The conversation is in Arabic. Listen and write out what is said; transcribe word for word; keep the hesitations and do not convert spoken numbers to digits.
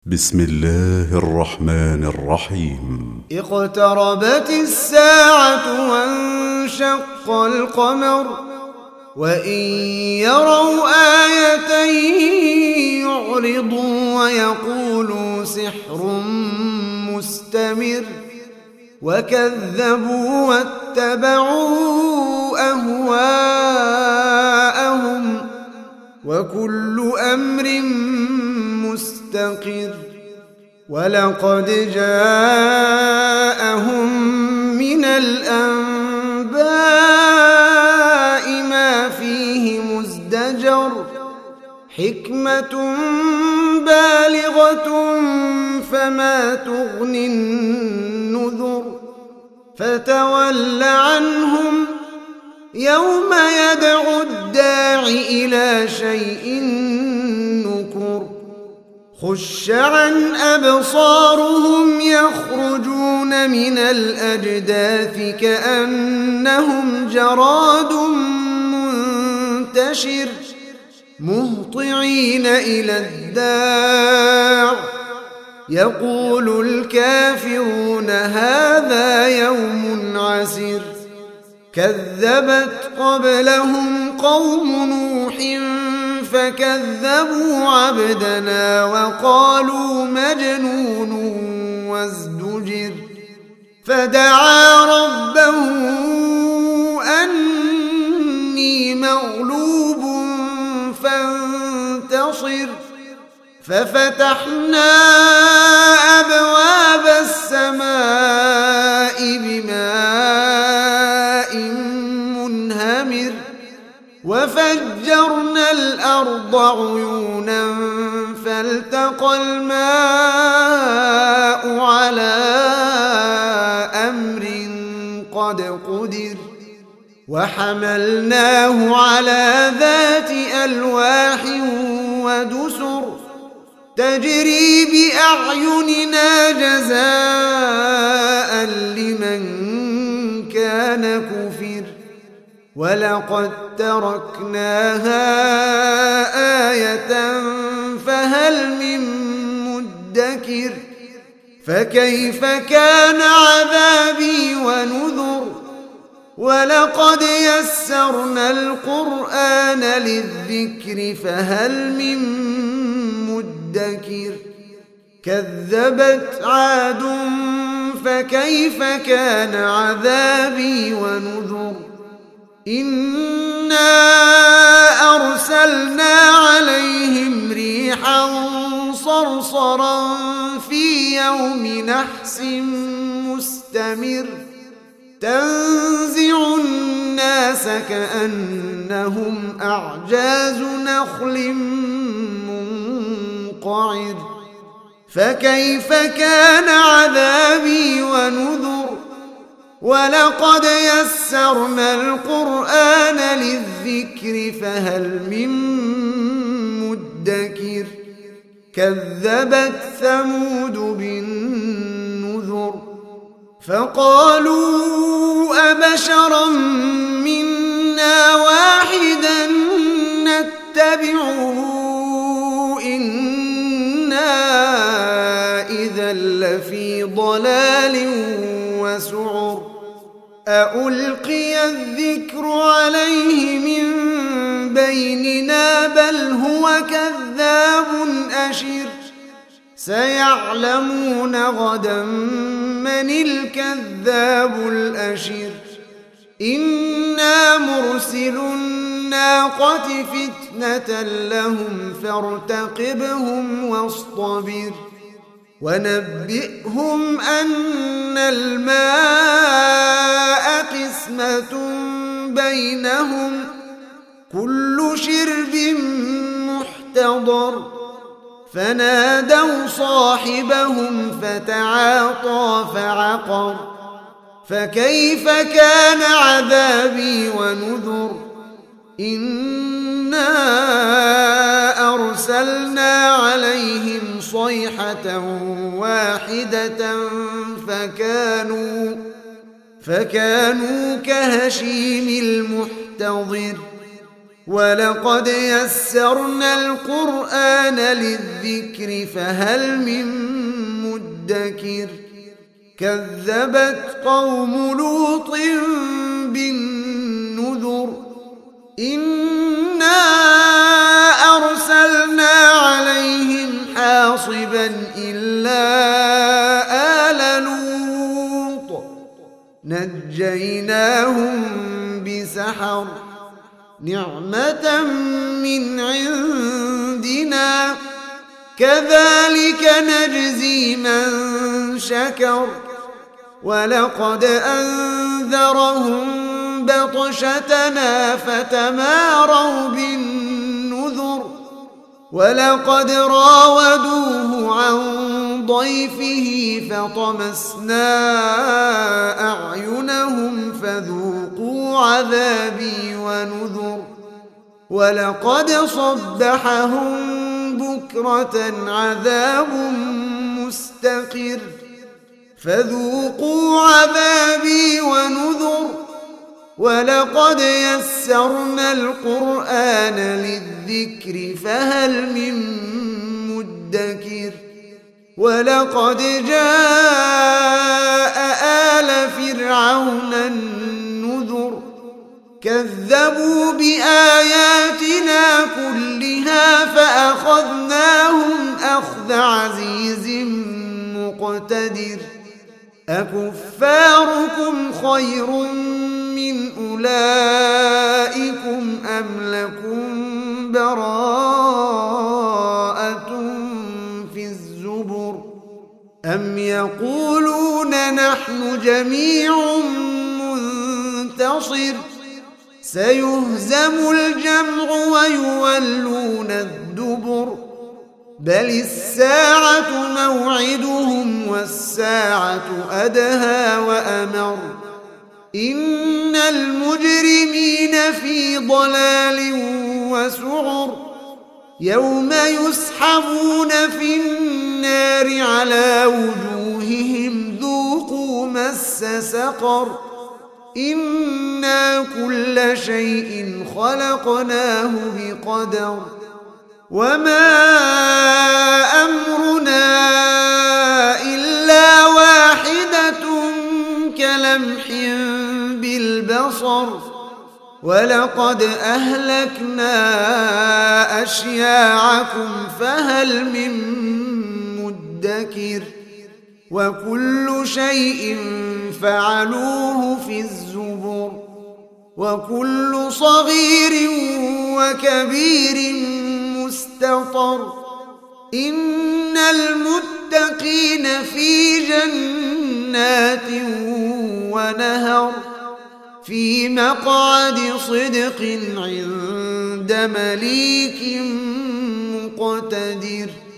بسم الله الرحمن الرحيم. اقتربت الساعة وانشق القمر وإن يروا آية يعرضوا ويقولوا سحر مستمر وكذبوا واتبعوا أهواءهم وكل أمر مستقر. ولقد جاءهم من الأنباء ما فيه مزدجر حكمة بالغة فما تغني النذر فتول عنهم يوم يدعو الداع إلى شيء نكر خش عن أبصارهم يخرجون من الأجداث كأنهم جراد منتشر مهطعين إلى الداع يقول الكافرون هذا يوم عسر. كذبت قبلهم قوم نوح فكذبوا عبدنا وقالوا مجنون وازدجر فدعا ربه أني مغلوب فانتصر ففتحنا أبواب السماء بماء منهمر وفجرنا الأرض عيونا فالتقى الماء على أمر قد قدر وحملناه على ذات ألواح ودسر تجري بأعيننا جزاء لمن كان كفر ولقد تركناها آية فهل من مدكر فكيف كان عذابي ونذر. ولقد يسرنا القرآن للذكر فهل من مدكر كذبت عاد فكيف كان عذابي ونذر. إنا أرسلنا عليهم ريحا صرصرا في يوم نحس مستمر تنزع الناس كأنهم أعجاز نخل منقعر فكيف كان عذابي ونذر. ولقد يسرنا القرآن للذكر فهل من مدكر كذبت ثمود بالنذر فقالوا أبشرا منا واحدا نتبعه إنا إذا لفي ضلال وسعر. أألقي الذكر عليه من بيننا بل هو كذاب أشر سيعلمون غدا من الكذاب الأشر. إنا مرسل الناقة فتنة لهم فارتقبهم واصطبر ونبئهم أن الماء قسمة بينهم كل شرب محتضر فنادوا صاحبهم فتعاطى فعقر فكيف كان عذابي ونذر. إنا أرسلنا عليهم صيحة واحدة فكانوا فكانوا كهشيم المحتضر ولقد يسرنا القرآن للذكر فهل من مدكر كذبت قوم لوط بالنذر إنا أرسلنا عليهم حاصبا إلا آل لوط نجيناهم بسحر نعمة من عندنا كذلك نجزي من شكر ولقد أنذرهم بطشتنا فتماروا بالنذر ولقد راودوه عن ضيفه فطمسنا أعينهم فذوقوا عذابي ونذر ولقد صبحهم بكرة عذاب مستقر فذوقوا عذابي ونذر ولقد يسرنا القرآن للذكر فهل من مدكر ولقد جاء آل فرعون النذر كذبوا بآياتنا كلها فأخذناهم أخذ عزيز مقتدر أكفاركم خير من أولئكم أم لكم براءة في الزبر أم يقولون نحن جميع منتصر سيهزم الجمع ويولون الدبر بل الساعة موعدهم والساعة أدهى وأمر إن المجرمين في ضلال وسعر يوم يسحبون في النار على وجوههم ذوقوا مس سقر إنا كل شيء خلقناه بقدر وما أمرنا إلا واحدة كلمح بالبصر ولقد أهلكنا أشياعكم فهل من مدكر وكل شيء فعلوه في الزبر وكل صغير وكبير مستطر إن المتقين في جنات ونهر في مقعد صدق عند مليك مقتدر.